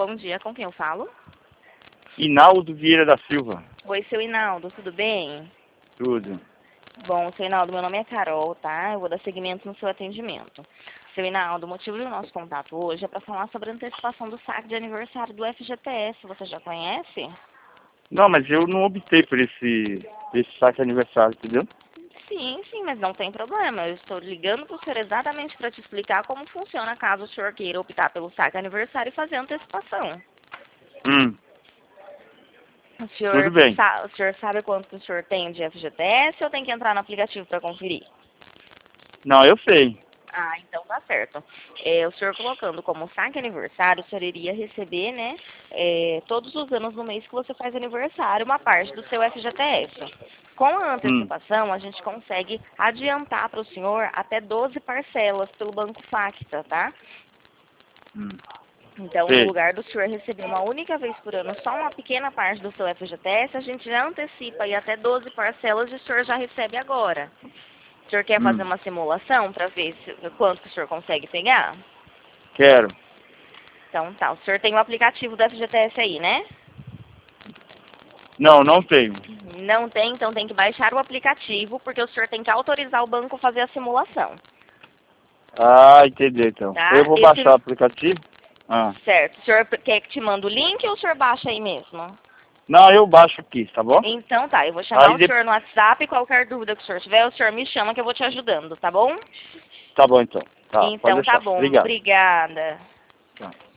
bom dia. Com quem eu falo? Hinaldo Vieira da Silva. Oi, seu Hinaldo, tudo bem? Tudo. Bom, seu Hinaldo, meu nome é Carol, tá? Eu vou dar seguimento no seu atendimento. Seu Hinaldo, o motivo do nosso contato hoje é para falar sobre a antecipação do saque de aniversário do FGTS. Você já conhece? Não, mas eu não optei por esse saque aniversário, entendeu? Sim, mas não tem problema. Eu estou ligando para o senhor exatamente para te explicar como funciona caso o senhor queira optar pelo saque aniversário e fazer a antecipação. Tudo bem. O senhor sabe quanto que o senhor tem de FGTS ou tem que entrar no aplicativo para conferir? Não, eu sei. Ah, então tá certo. O senhor colocando como saque aniversário, o senhor iria receber, né, todos os anos no mês que você faz aniversário, uma parte do seu FGTS. Com a antecipação, a gente consegue adiantar para o senhor até 12 parcelas pelo Banco Facta, tá? Então, no Sei. lugar do senhor receber uma única vez por ano só uma pequena parte do seu FGTS, a gente já antecipa aí até 12 parcelas e o senhor já recebe agora. O senhor quer fazer uma simulação para ver quanto que o senhor consegue pegar? Quero. Então tá, o senhor tem o aplicativo do FGTS aí, né? Não, não tenho. Não tem, então tem que baixar o aplicativo, porque o senhor tem que autorizar o banco a fazer a simulação, Ah, entendi então. tá? Eu vou baixar o aplicativo? Ah. Certo. O senhor quer que te mande o link ou o senhor baixa aí mesmo? Não, eu baixo aqui, tá bom? Então tá, eu vou chamar Aí o senhor no WhatsApp e qualquer dúvida que o senhor tiver, o senhor me chama que eu vou te ajudando, tá bom? Tá bom então. Tá, pode Então tá deixar. bom, Obrigado. obrigada. Tá.